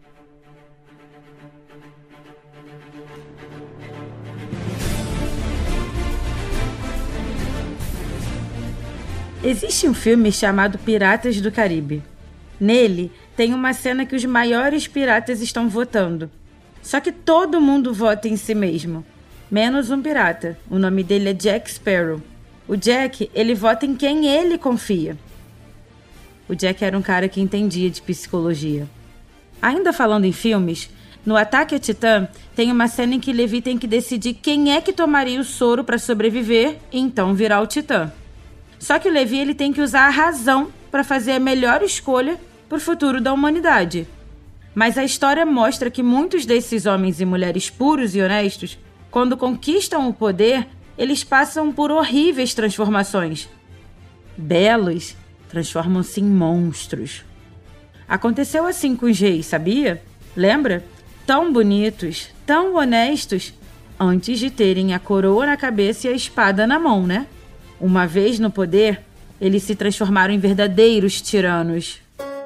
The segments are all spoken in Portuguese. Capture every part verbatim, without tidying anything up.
Existe um filme chamado Piratas do Caribe. Nele, tem uma cena que os maiores piratas estão votando. Só que todo mundo vota em si mesmo, menos um pirata. O nome dele é Jack Sparrow. O Jack, ele vota em quem ele confia. O Jack era um cara que entendia de psicologia. Ainda falando em filmes, no Ataque a Titã, tem uma cena em que Levi tem que decidir quem é que tomaria o soro para sobreviver e então virar o Titã. Só que o Levi ele tem que usar a razão para fazer a melhor escolha para o futuro da humanidade. Mas a história mostra que muitos desses homens e mulheres puros e honestos, quando conquistam o poder, eles passam por horríveis transformações. Belos transformam-se em monstros. Aconteceu assim com os reis, sabia? Lembra? Tão bonitos, tão honestos, antes de terem a coroa na cabeça e a espada na mão, né? Uma vez no poder, eles se transformaram em verdadeiros tiranos.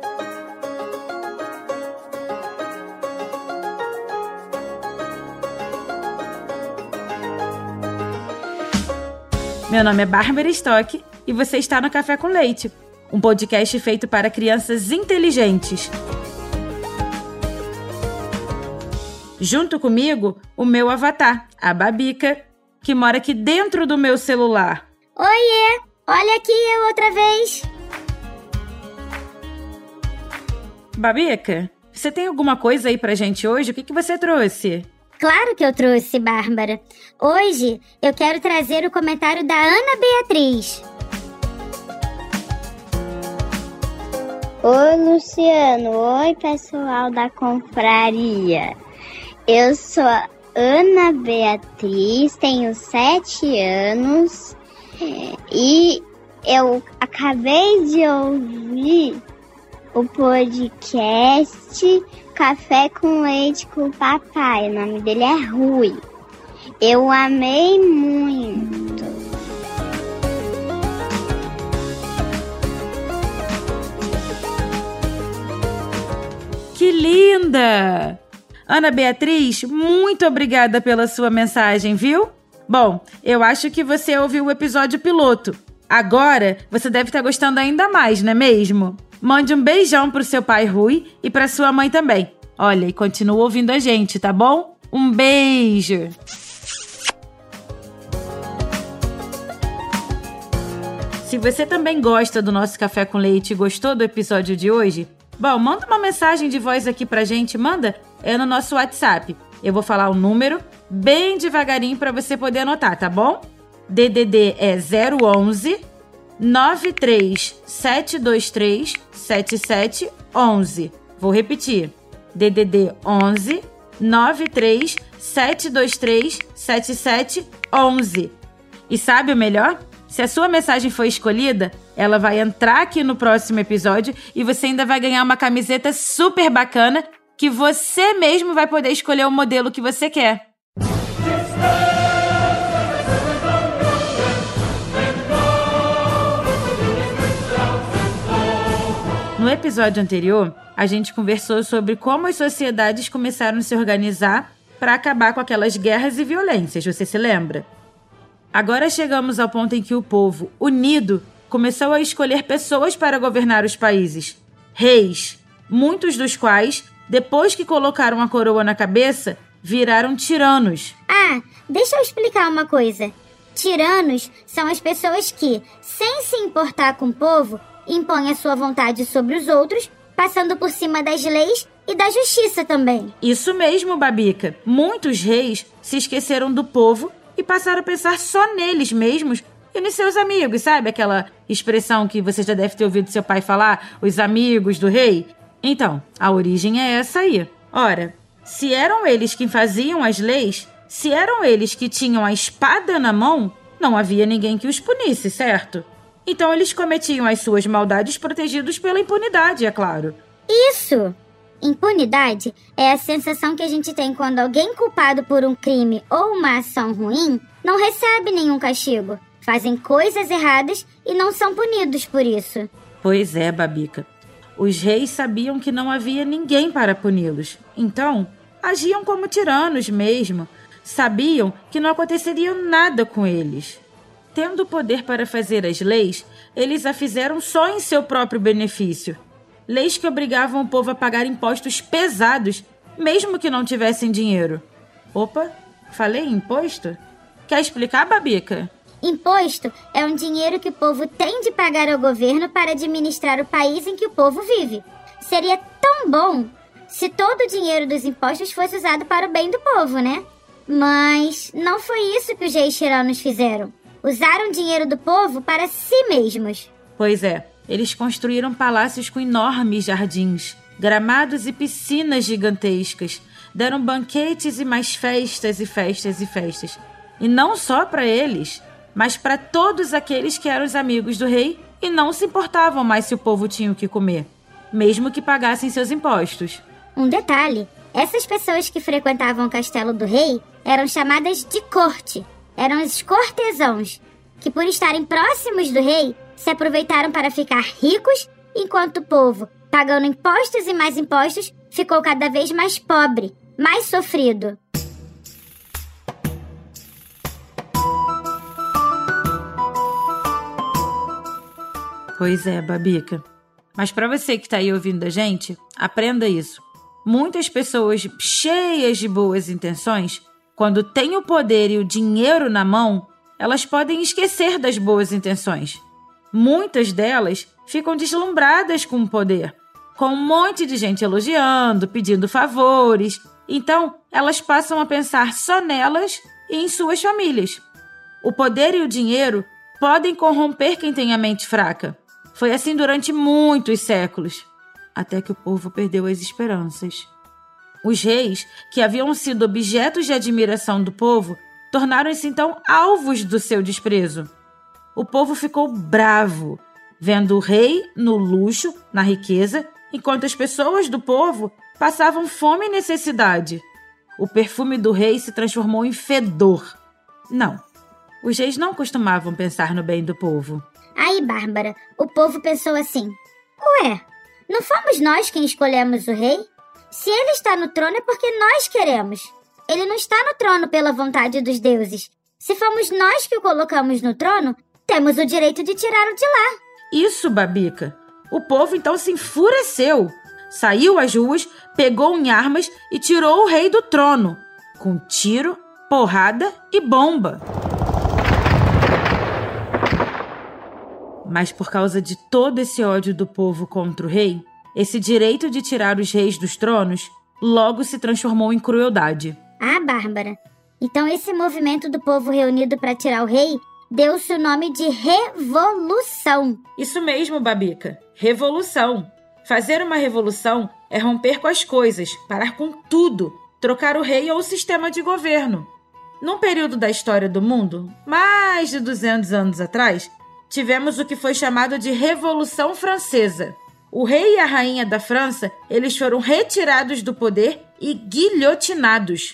Meu nome é Bárbara Stock e você está no Café com Leite, um podcast feito para crianças inteligentes. Junto comigo, o meu avatar, a Babica, que mora aqui dentro do meu celular. Oiê, olha aqui eu outra vez. Babica, você tem alguma coisa aí pra gente hoje? O que, que você trouxe? Claro que eu trouxe, Bárbara. Hoje eu quero trazer o comentário da Ana Beatriz. Oi, Luciano. Oi, pessoal da confraria. Eu sou a Ana Beatriz, tenho sete anos e eu acabei de ouvir o podcast Café com Leite com o Papai. O nome dele é Rui. Eu amei muito. Que linda! Ana Beatriz, muito obrigada pela sua mensagem, viu? Bom, eu acho que você ouviu o episódio piloto. Agora, você deve estar gostando ainda mais, não é mesmo? Mande um beijão pro seu pai Rui e pra sua mãe também. Olha, e continua ouvindo a gente, tá bom? Um beijo! Se você também gosta do nosso Café com Leite e gostou do episódio de hoje, bom, manda uma mensagem de voz aqui pra gente, manda, é no nosso WhatsApp. Eu vou falar o número bem devagarinho pra você poder anotar, tá bom? D D D é zero onze, nove três sete dois três, sete sete um um. Vou repetir. D D D onze, nove três sete dois três, sete sete um um. E sabe o melhor? Se a sua mensagem foi escolhida, ela vai entrar aqui no próximo episódio e você ainda vai ganhar uma camiseta super bacana que você mesmo vai poder escolher o modelo que você quer. No episódio anterior, a gente conversou sobre como as sociedades começaram a se organizar para acabar com aquelas guerras e violências, você se lembra? Agora chegamos ao ponto em que o povo, unido, começou a escolher pessoas para governar os países. Reis, muitos dos quais, depois que colocaram a coroa na cabeça, viraram tiranos. Ah, deixa eu explicar uma coisa. Tiranos são as pessoas que, sem se importar com o povo, impõem a sua vontade sobre os outros, passando por cima das leis e da justiça também. Isso mesmo, Babica. Muitos reis se esqueceram do povo e passaram a pensar só neles mesmos e nos seus amigos, sabe? Aquela expressão que você já deve ter ouvido seu pai falar, os amigos do rei. Então, a origem é essa aí. Ora, se eram eles que faziam as leis, se eram eles que tinham a espada na mão, não havia ninguém que os punisse, certo? Então eles cometiam as suas maldades protegidos pela impunidade, é claro. Isso! Impunidade é a sensação que a gente tem quando alguém culpado por um crime ou uma ação ruim não recebe nenhum castigo. Fazem coisas erradas e não são punidos por isso. Pois é, Babica. Os reis sabiam que não havia ninguém para puni-los, então agiam como tiranos mesmo. Sabiam que não aconteceria nada com eles. Tendo poder para fazer as leis, eles a fizeram só em seu próprio benefício. Leis que obrigavam o povo a pagar impostos pesados, mesmo que não tivessem dinheiro. Opa, falei imposto? Quer explicar, Babica? Imposto é um dinheiro que o povo tem de pagar ao governo para administrar o país em que o povo vive. Seria tão bom se todo o dinheiro dos impostos fosse usado para o bem do povo, né? Mas não foi isso que os reis tiranos fizeram. Usaram o dinheiro do povo para si mesmos. Pois é, eles construíram palácios com enormes jardins, gramados e piscinas gigantescas. Deram banquetes e mais festas e festas e festas. E não só para eles, mas para todos aqueles que eram os amigos do rei e não se importavam mais se o povo tinha o que comer, mesmo que pagassem seus impostos. Um detalhe, essas pessoas que frequentavam o castelo do rei eram chamadas de corte. Eram os cortesãos, que por estarem próximos do rei, se aproveitaram para ficar ricos, enquanto o povo, pagando impostos e mais impostos, ficou cada vez mais pobre, mais sofrido. Pois é, Babica. Mas para você que está aí ouvindo a gente, aprenda isso. Muitas pessoas cheias de boas intenções, quando têm o poder e o dinheiro na mão, elas podem esquecer das boas intenções. Muitas delas ficam deslumbradas com o poder, com um monte de gente elogiando, pedindo favores. Então, elas passam a pensar só nelas e em suas famílias. O poder e o dinheiro podem corromper quem tem a mente fraca. Foi assim durante muitos séculos, até que o povo perdeu as esperanças. Os reis, que haviam sido objetos de admiração do povo, tornaram-se então alvos do seu desprezo. O povo ficou bravo, vendo o rei no luxo, na riqueza, enquanto as pessoas do povo passavam fome e necessidade. O perfume do rei se transformou em fedor. Não, os reis não costumavam pensar no bem do povo. Aí, Bárbara, o povo pensou assim: ué, não fomos nós quem escolhemos o rei? Se ele está no trono é porque nós queremos. Ele não está no trono pela vontade dos deuses. Se fomos nós que o colocamos no trono, temos o direito de tirá-lo de lá. Isso, Babica. O povo então se enfureceu. Saiu às ruas, pegou em armas e tirou o rei do trono, com tiro, porrada e bomba. Mas por causa de todo esse ódio do povo contra o rei, esse direito de tirar os reis dos tronos logo se transformou em crueldade. Ah, Bárbara, então esse movimento do povo reunido para tirar o rei deu-se o nome de Revolução. Isso mesmo, Babica, revolução. Fazer uma revolução é romper com as coisas, parar com tudo, trocar o rei ou o sistema de governo. Num período da história do mundo, mais de duzentos anos atrás, tivemos o que foi chamado de Revolução Francesa. O rei e a rainha da França, eles foram retirados do poder e guilhotinados.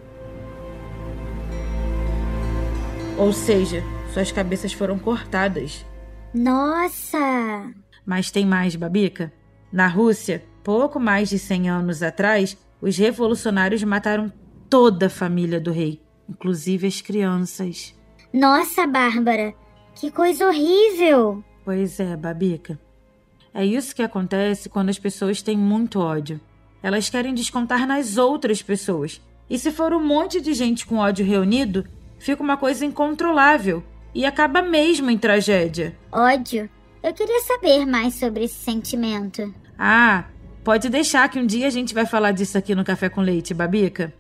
Ou seja, suas cabeças foram cortadas. Nossa! Mas tem mais, Babica. Na Rússia, pouco mais de cem anos atrás, os revolucionários mataram toda a família do rei, inclusive as crianças. Nossa, Bárbara! Que coisa horrível! Pois é, Babica. É isso que acontece quando as pessoas têm muito ódio. Elas querem descontar nas outras pessoas. E se for um monte de gente com ódio reunido, fica uma coisa incontrolável e acaba mesmo em tragédia. Ódio? Eu queria saber mais sobre esse sentimento. Ah, pode deixar que um dia a gente vai falar disso aqui no Café com Leite, Babica.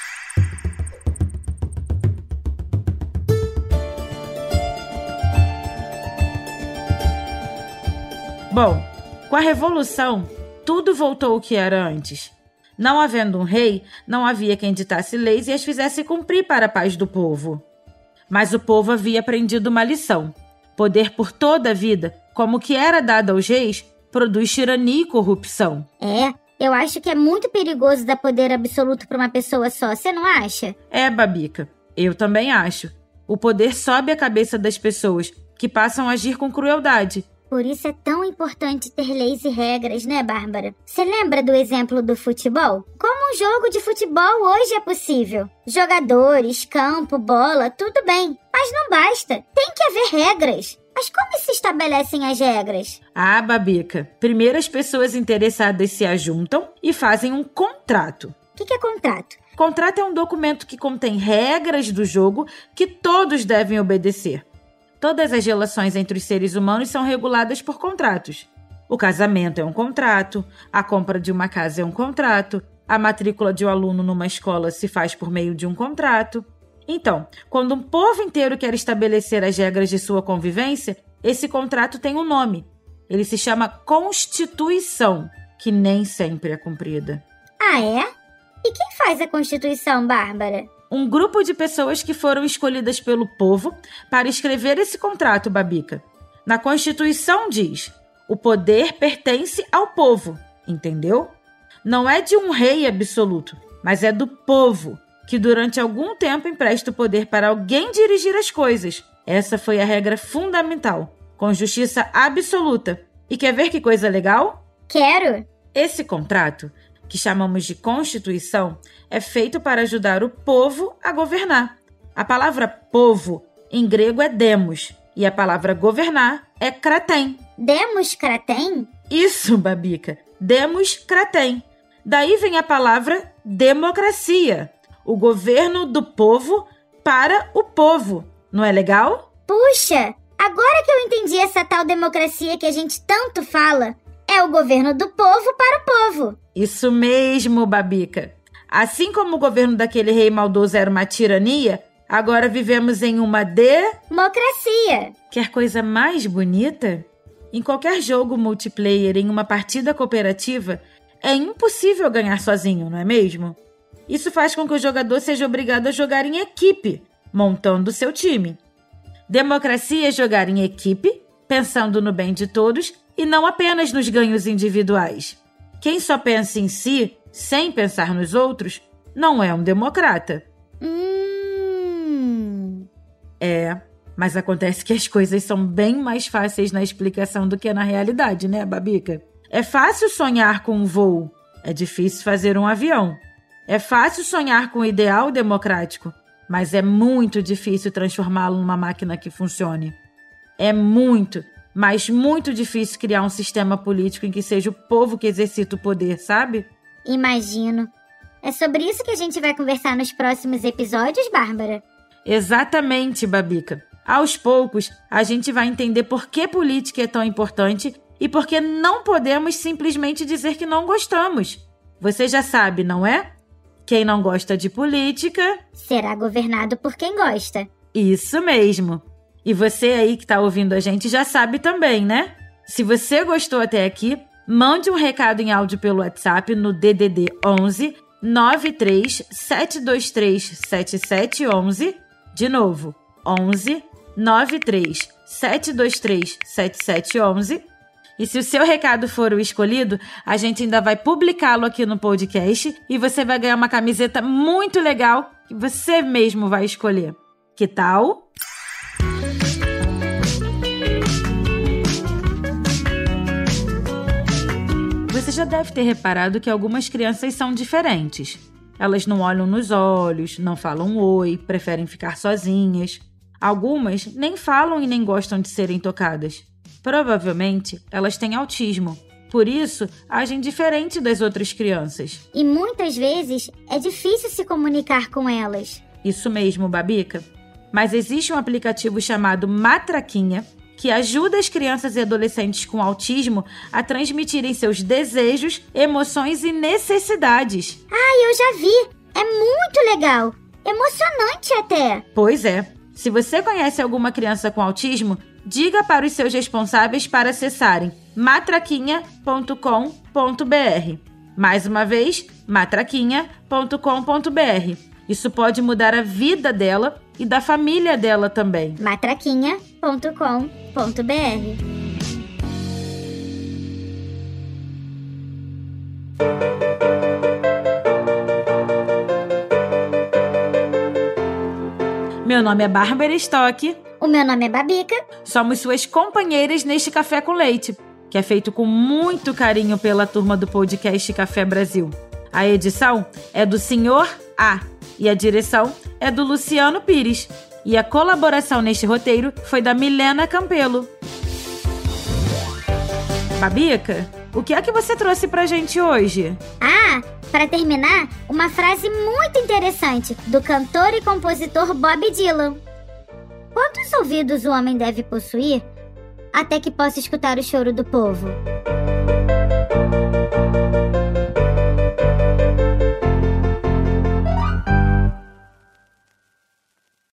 Bom, com a Revolução, tudo voltou ao que era antes. Não havendo um rei, não havia quem ditasse leis e as fizesse cumprir para a paz do povo. Mas o povo havia aprendido uma lição. Poder por toda a vida, como o que era dado aos reis, produz tirania e corrupção. É, eu acho que é muito perigoso dar poder absoluto para uma pessoa só, você não acha? É, Babica, eu também acho. O poder sobe a cabeça das pessoas, que passam a agir com crueldade. Por isso é tão importante ter leis e regras, né, Bárbara? Você lembra do exemplo do futebol? Como um jogo de futebol hoje é possível? Jogadores, campo, bola, tudo bem. Mas não basta. Tem que haver regras. Mas como se estabelecem as regras? Ah, Babica. Primeiro as pessoas interessadas se ajuntam e fazem um contrato. O que, que é contrato? Contrato é um documento que contém regras do jogo que todos devem obedecer. Todas as relações entre os seres humanos são reguladas por contratos. O casamento é um contrato, a compra de uma casa é um contrato, a matrícula de um aluno numa escola se faz por meio de um contrato. Então, quando um povo inteiro quer estabelecer as regras de sua convivência, esse contrato tem um nome. Ele se chama Constituição, que nem sempre é cumprida. Ah, é? E quem faz a Constituição, Bárbara? Um grupo de pessoas que foram escolhidas pelo povo para escrever esse contrato, Babica. Na Constituição diz: o poder pertence ao povo, entendeu? Não é de um rei absoluto, mas é do povo, que durante algum tempo empresta o poder para alguém dirigir as coisas. Essa foi a regra fundamental, com justiça absoluta. E quer ver que coisa legal? Quero! Esse contrato, que chamamos de Constituição, é feito para ajudar o povo a governar. A palavra povo, em grego, é demos, e a palavra governar é kratem. Demos kratem? Isso, Babica, demos kratem. Daí vem a palavra democracia, o governo do povo para o povo. Não é legal? Puxa, agora que eu entendi essa tal democracia que a gente tanto fala, é o governo do povo para o povo. Isso mesmo, Babica. Assim como o governo daquele rei maldoso era uma tirania, agora vivemos em uma democracia. Quer coisa mais bonita? Em qualquer jogo multiplayer, em uma partida cooperativa, é impossível ganhar sozinho, não é mesmo? Isso faz com que o jogador seja obrigado a jogar em equipe, montando seu time. Democracia é jogar em equipe, pensando no bem de todos e não apenas nos ganhos individuais. Quem só pensa em si, sem pensar nos outros, não é um democrata. Hum... É, mas acontece que as coisas são bem mais fáceis na explicação do que na realidade, né, Babica? É fácil sonhar com um voo, é difícil fazer um avião. É fácil sonhar com o ideal democrático, mas é muito difícil transformá-lo numa máquina que funcione. É muito, mas muito difícil criar um sistema político em que seja o povo que exercita o poder, sabe? Imagino. É sobre isso que a gente vai conversar nos próximos episódios, Bárbara? Exatamente, Babica. Aos poucos, a gente vai entender por que política é tão importante e por que não podemos simplesmente dizer que não gostamos. Você já sabe, não é? Quem não gosta de política... será governado por quem gosta. Isso mesmo. E você aí que está ouvindo a gente já sabe também, né? Se você gostou até aqui, mande um recado em áudio pelo WhatsApp no D D D onze nove três sete dois três sete sete um um. De novo, onze nove três sete dois três sete sete um um. E se o seu recado for o escolhido, a gente ainda vai publicá-lo aqui no podcast e você vai ganhar uma camiseta muito legal que você mesmo vai escolher. Que tal? Você já deve ter reparado que algumas crianças são diferentes. Elas não olham nos olhos, não falam oi, preferem ficar sozinhas. Algumas nem falam e nem gostam de serem tocadas. Provavelmente, elas têm autismo. Por isso, agem diferente das outras crianças. E muitas vezes é difícil se comunicar com elas. Isso mesmo, Babica. Mas existe um aplicativo chamado Matraquinha que ajuda as crianças e adolescentes com autismo a transmitirem seus desejos, emoções e necessidades. Ah, eu já vi! É muito legal! Emocionante até! Pois é. Se você conhece alguma criança com autismo, diga para os seus responsáveis para acessarem matraquinha ponto com ponto b r. Mais uma vez, matraquinha ponto com ponto b r. Isso pode mudar a vida dela e da família dela também. matraquinha ponto com ponto b r. Meu nome é Bárbara Stock. O meu nome é Babica. Somos suas companheiras neste Café com Leite, que é feito com muito carinho pela turma do podcast Café Brasil. A edição é do senhor A e a direção é do Luciano Pires. E a colaboração neste roteiro foi da Milena Campelo. Babica, o que é que você trouxe pra gente hoje? Ah, para terminar, uma frase muito interessante do cantor e compositor Bob Dylan. Quantos ouvidos o homem deve possuir até que possa escutar o choro do povo?